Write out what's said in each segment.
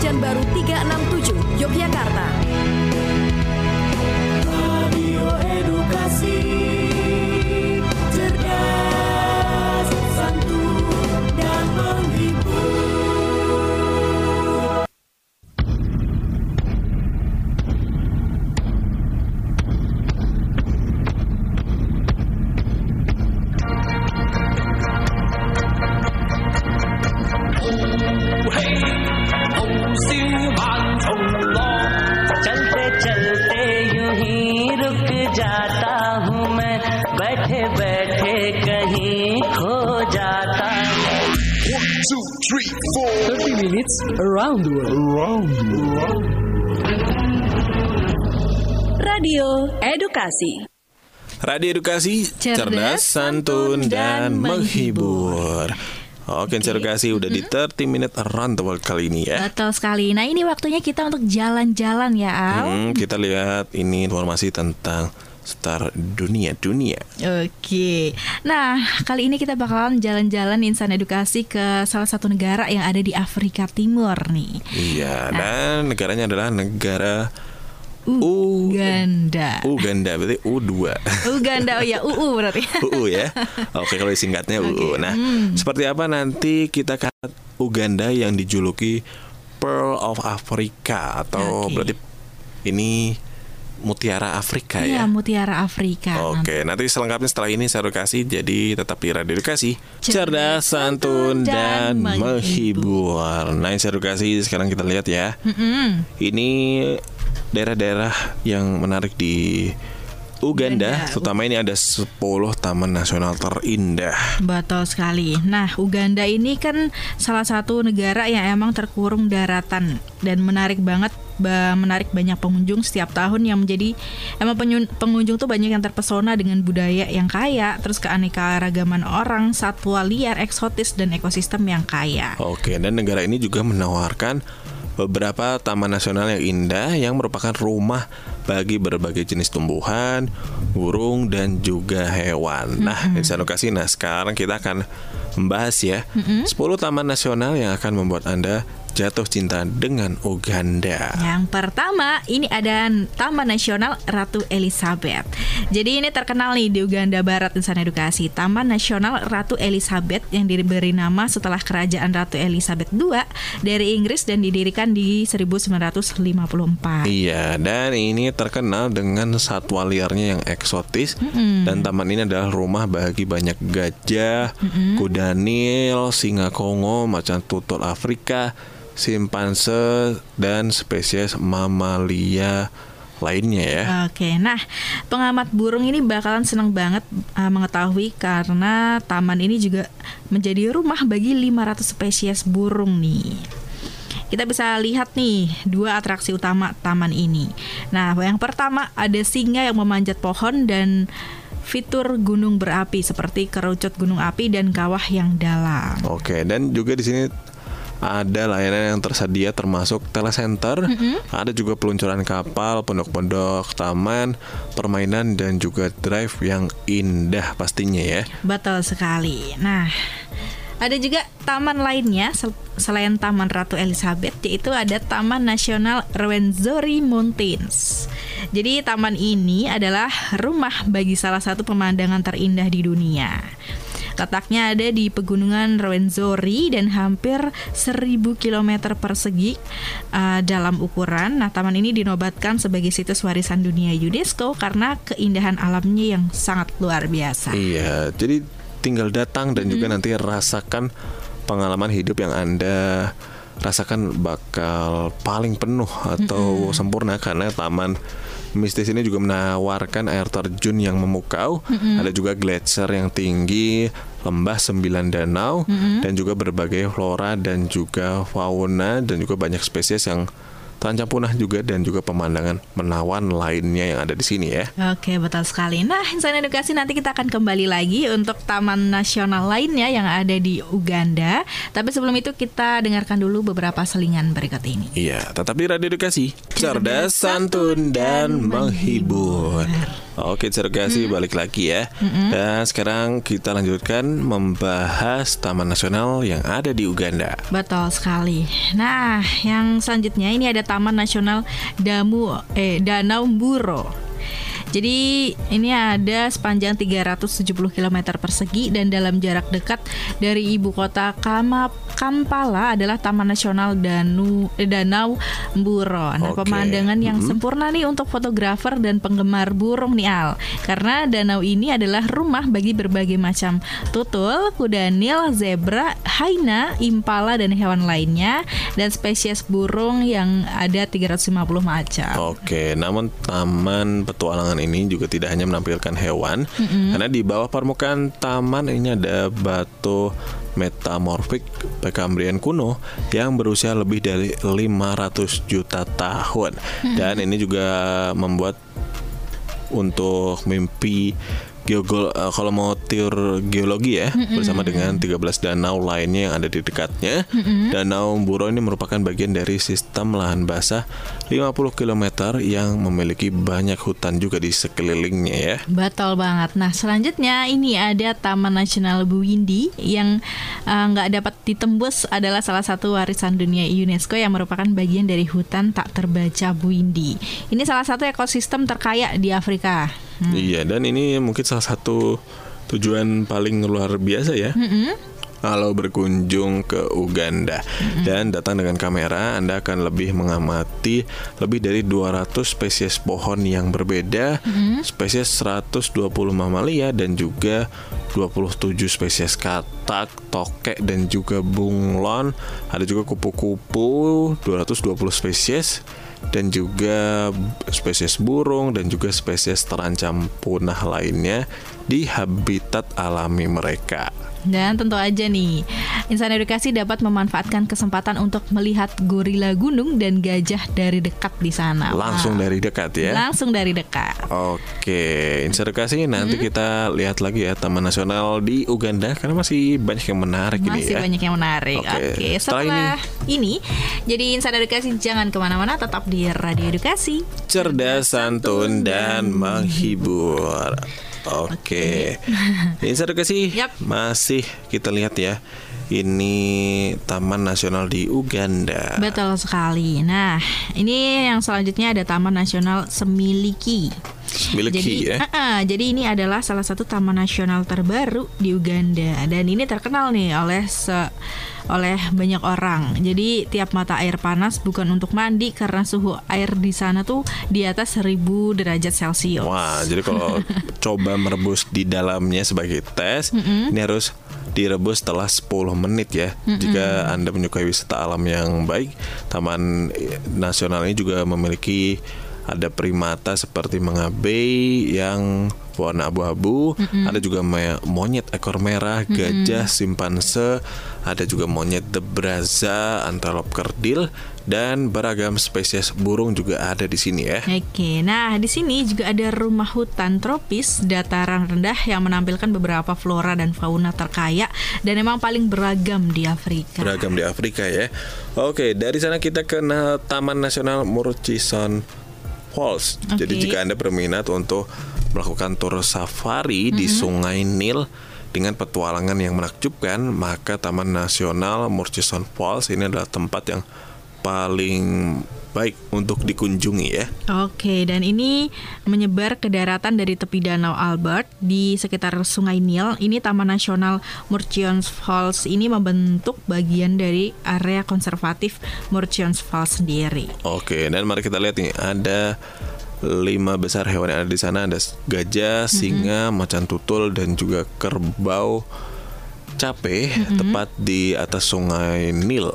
Pekanbaru 367, Yogyakarta. Radio Edukasi, cerdas, santun, dan menghibur. चलते चलते यूं ही रुक जाता हूँ मैं, बैठे बैठे कहीं खो जाता हूँ. 1, 2, 3, 4. 30 minutes around the world. Radio Edukasi. Radio Edukasi, cerdas, santun, dan menghibur. Oke, Edukasi udah di 30 Minute Around the World kali ini ya. Betul sekali. Nah, ini waktunya kita untuk jalan-jalan ya, Al. Kita lihat ini informasi tentang seputar dunia. Oke. Nah, kali ini kita bakalan jalan-jalan Insan Edukasi ke salah satu negara yang ada di Afrika Timur nih. Iya, dan negaranya adalah negara Uganda. Berarti U2. Uganda, oh ya, UU berarti. UU ya. Oke, kalau disingkatnya UU. Nah, seperti apa nanti kita kata Uganda yang dijuluki Pearl of Africa atau berarti ini Mutiara Afrika ya. Iya, Mutiara Afrika. Oke, nanti selengkapnya setelah ini saya edukasi. Jadi tetap di Radio Edukasi, cerdas, santun, dan menghibur. Nah, saya edukasi sekarang kita lihat ya. Ini daerah-daerah yang menarik di Uganda, terutama ini ada 10 taman nasional terindah. Betul sekali. Nah, Uganda ini kan salah satu negara yang emang terkurung daratan dan menarik banyak pengunjung setiap tahun, yang menjadi emang pengunjung tuh banyak yang terpesona dengan budaya yang kaya, terus keanekaragaman orang, satwa liar, eksotis, dan ekosistem yang kaya. Oke, dan negara ini juga menawarkan beberapa taman nasional yang indah yang merupakan rumah bagi berbagai jenis tumbuhan, burung, dan juga hewan. Nah, Insan Edukasi, sekarang kita akan membahas ya 10 taman nasional yang akan membuat Anda jatuh cinta dengan Uganda. Yang pertama, ini ada Taman Nasional Ratu Elizabeth. Jadi ini terkenal nih di Uganda Barat, Insan Edukasi. Taman Nasional Ratu Elizabeth yang diberi nama setelah kerajaan Ratu Elizabeth II dari Inggris dan didirikan di 1954. Iya, dan ini terkenal dengan satwa liarnya yang eksotis. Dan taman ini adalah rumah bagi banyak gajah, kuda Nil, singa Kongo, macan tutul Afrika, simpanse, dan spesies mamalia lainnya ya. Oke, nah pengamat burung ini bakalan senang banget mengetahui karena taman ini juga menjadi rumah bagi 500 spesies burung nih. Kita bisa lihat nih 2 atraksi utama taman ini. Nah, yang pertama ada singa yang memanjat pohon dan fitur gunung berapi seperti kerucut gunung api dan kawah yang dalam. Oke, dan juga di sini ada layanan yang tersedia termasuk telecenter, ada juga peluncuran kapal, pondok-pondok, taman, permainan, dan juga drive yang indah pastinya ya. Betul sekali. Nah, ada juga taman lainnya selain Taman Ratu Elizabeth, yaitu ada Taman Nasional Rwenzori Mountains. Jadi taman ini adalah rumah bagi salah satu pemandangan terindah di dunia. Letaknya ada di pegunungan Rwenzori dan hampir 1000 km persegi dalam ukuran. Nah, taman ini dinobatkan sebagai situs warisan dunia UNESCO karena keindahan alamnya yang sangat luar biasa. Iya, jadi tinggal datang dan juga nanti rasakan pengalaman hidup yang Anda rasakan bakal paling penuh atau sempurna, karena taman mistis ini juga menawarkan air terjun yang memukau, ada juga gletser yang tinggi, lembah 9 danau, dan juga berbagai flora dan juga fauna, dan juga banyak spesies yang terancam punah juga, dan juga pemandangan menawan lainnya yang ada di sini ya. Oke, betul sekali. Nah, Insan Edukasi, nanti kita akan kembali lagi untuk taman nasional lainnya yang ada di Uganda. Tapi sebelum itu kita dengarkan dulu beberapa selingan berikut ini. Iya, tetap di Radio Edukasi, cerdas, santun, dan menghibur. Oke, interogasi balik lagi ya. Dan sekarang kita lanjutkan membahas Taman Nasional yang ada di Uganda. Betul sekali. Nah, yang selanjutnya ini ada Taman Nasional Danau Mburo. Jadi ini ada sepanjang 370 km persegi dan dalam jarak dekat dari ibu kota Kampala adalah Taman Nasional Danau Mburo. Nah, pemandangan yang sempurna nih untuk fotografer dan penggemar burung nih Al. Karena danau ini adalah rumah bagi berbagai macam tutul, kuda nil, zebra, hyena, impala dan hewan lainnya dan spesies burung yang ada 350 macam. Oke, namun taman petualangan ini juga tidak hanya menampilkan hewan, karena di bawah permukaan taman ini ada batu metamorfik Prekambrian kuno yang berusia lebih dari 500 juta tahun. Dan ini juga membuat untuk mimpi kalau mau teori geologi ya, bersama dengan 13 danau lainnya yang ada di dekatnya. Danau Mburo ini merupakan bagian dari sistem lahan basah 50 km yang memiliki banyak hutan juga di sekelilingnya ya. Betul banget. Nah, selanjutnya ini ada Taman Nasional Bwindi yang nggak dapat ditembus, adalah salah satu warisan dunia UNESCO yang merupakan bagian dari hutan tak terbaca Bwindi. Ini salah satu ekosistem terkaya di Afrika. Iya, dan ini mungkin salah satu tujuan paling luar biasa ya. Kalau berkunjung ke Uganda dan datang dengan kamera, Anda akan lebih mengamati lebih dari 200 spesies pohon yang berbeda, spesies 120 mamalia dan juga 27 spesies katak, tokek dan juga bunglon. Ada juga kupu-kupu 220 spesies dan juga spesies burung dan juga spesies terancam punah lainnya di habitat alami mereka. Dan tentu aja nih, Insan Edukasi dapat memanfaatkan kesempatan untuk melihat gorila gunung dan gajah dari dekat di sana. Langsung dari dekat ya? Langsung dari dekat. Oke, Insan Edukasi nanti kita lihat lagi ya Taman Nasional di Uganda, karena masih banyak yang menarik ini ya. Masih banyak yang menarik. Oke, setelah ini, jadi Insan Edukasi jangan kemana-mana, tetap di Radio Edukasi. Cerdas, santun, dan menghibur. Oke. Insan Edukasi masih kita lihat ya. Ini Taman Nasional di Uganda. Betul sekali. Nah, ini yang selanjutnya ada Taman Nasional Semiliki. Jadi ini adalah salah satu taman nasional terbaru di Uganda dan ini terkenal nih oleh banyak orang. Jadi tiap mata air panas bukan untuk mandi karena suhu air di sana tuh di atas 1000 derajat Celcius. Wah, jadi kalau coba merebus di dalamnya sebagai tes, ini harus direbus setelah 10 menit ya. Jika Anda menyukai wisata alam yang baik, Taman Nasional ini juga memiliki ada primata seperti mangabey yang warna abu-abu, ada juga monyet ekor merah, gajah, simpanse, ada juga monyet debraza, antelop kerdil, dan beragam spesies burung juga ada di sini ya. Oke, nah di sini juga ada rumah hutan tropis dataran rendah yang menampilkan beberapa flora dan fauna terkaya dan memang paling beragam di Afrika. Beragam di Afrika ya. Oke, dari sana kita ke Taman Nasional Murchison Falls. Jadi jika Anda berminat untuk melakukan tur safari di Sungai Nil dengan petualangan yang menakjubkan, maka Taman Nasional Murchison Falls ini adalah tempat yang paling baik untuk dikunjungi ya. Oke, dan ini menyebar ke daratan dari tepi Danau Albert di sekitar Sungai Nil. Ini Taman Nasional Murchison Falls ini membentuk bagian dari area konservatif Murchison Falls sendiri. Oke, dan mari kita lihat nih, ada 5 besar hewan yang ada di sana. Ada gajah, singa, macan tutul dan juga kerbau cape tepat di atas Sungai Nil.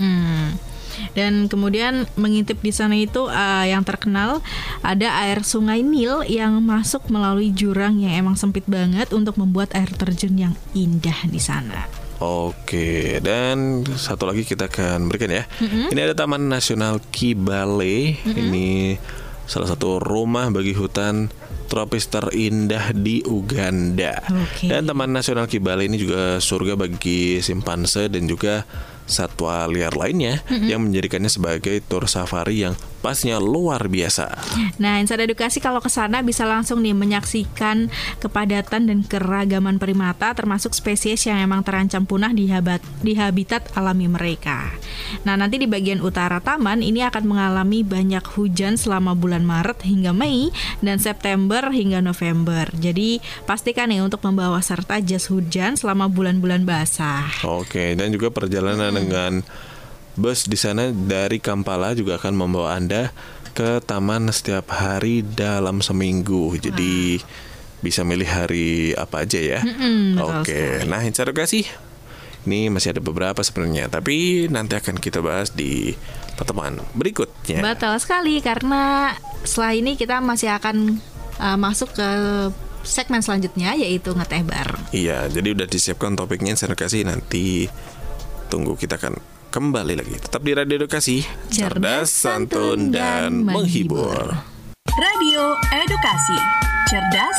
Dan kemudian mengintip di sana itu yang terkenal ada air Sungai Nil yang masuk melalui jurang yang emang sempit banget untuk membuat air terjun yang indah di sana. Oke, dan satu lagi kita akan berikan ya. Ini ada Taman Nasional Kibale. Ini salah satu rumah bagi hutan tropis terindah di Uganda. Dan Taman Nasional Kibale ini juga surga bagi simpanse dan juga satwa liar lainnya yang menjadikannya sebagai tur safari yang pasnya luar biasa. Nah, Insan Edukasi kalau ke sana bisa langsung nih menyaksikan kepadatan dan keragaman primata termasuk spesies yang emang terancam punah di habitat alami mereka. Nah, nanti di bagian utara taman ini akan mengalami banyak hujan selama bulan Maret hingga Mei dan September hingga November. Jadi, pastikan nih untuk membawa serta jas hujan selama bulan-bulan basah. Oke, dan juga perjalanan dengan bus di sana dari Kampala juga akan membawa Anda ke taman setiap hari dalam seminggu. Jadi bisa milih hari apa aja ya. Oke, nah Insan Edukasi, ini masih ada beberapa sebenarnya, tapi nanti akan kita bahas di pertemuan berikutnya. Betul sekali, karena setelah ini kita masih akan masuk ke segmen selanjutnya, yaitu ngeteh bareng. Iya, jadi udah disiapkan topiknya Insan Edukasi, nanti tunggu kita akan kembali lagi. Tetap di Radio Edukasi, cerdas, santun, dan menghibur. Radio Edukasi, cerdas,